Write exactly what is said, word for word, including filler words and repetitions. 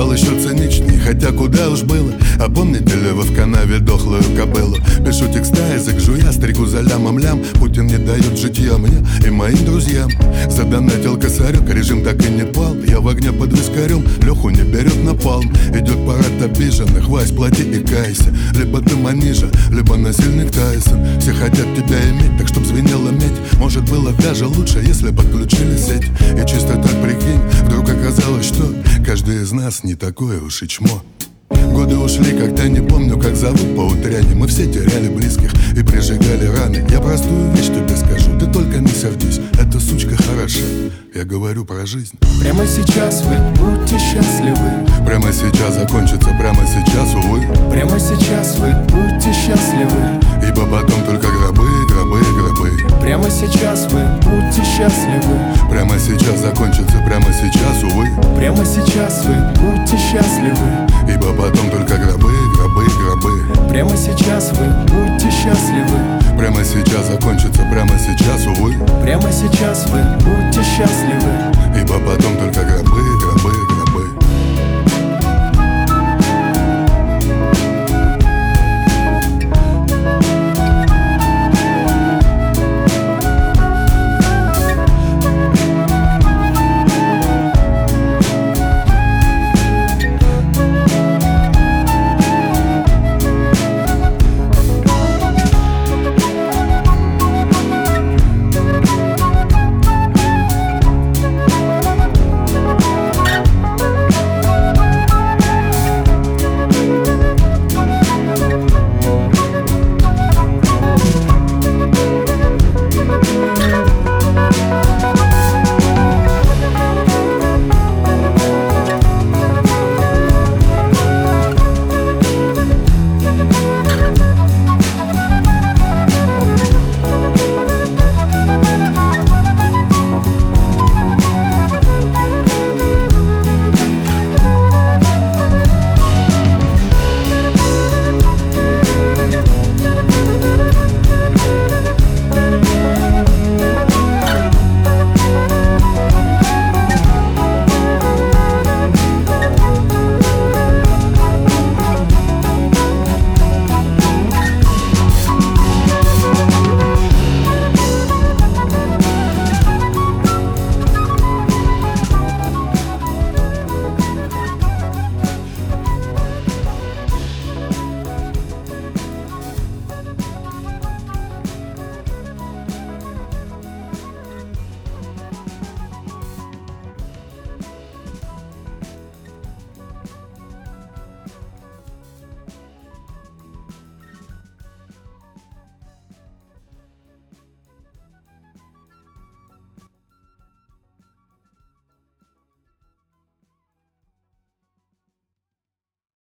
стал еще циничней, хотя куда уж было. А помните ли вы в канаве дохлую кобылу? Пишу текста, язык жуя, стригу за лямом-лям. Путин не дает житья мне и моим друзьям. Задонатил косарек, режим так и не пал. Я в огне под вискарем, Леху не берет напалм. Идет парад обиженных, Вась, плати и кайся. Либо ты манижа, либо насильник Тайсон. Все хотят тебя иметь, так чтоб звенела медь. Может было даже лучше, если подключили сеть. И чисто так прикинь, вдруг оказалось, что каждый из нас не такое уж и чмо. Годы ушли, как-то не помню, как зовут по утряне. Мы все теряли близких и прижигали раны. Я простую вещь тебе скажу, ты только не сердись. Эта сучка хороша, я говорю про жизнь. Прямо сейчас вы будьте счастливы. Прямо сейчас закончится, прямо сейчас, увы. Прямо сейчас вы будьте счастливы. Ибо потом только гробы, гробы, гробы. Прямо сейчас вы будьте счастливы. Прямо сейчас закончится, прямо сейчас, увы. Прямо сейчас вы будьте счастливы. Ибо потом только гробы, гробы, гробы. Прямо сейчас вы будьте счастливы. Прямо сейчас закончится, прямо сейчас, увы. Прямо сейчас вы будьте счастливы. Ибо потом только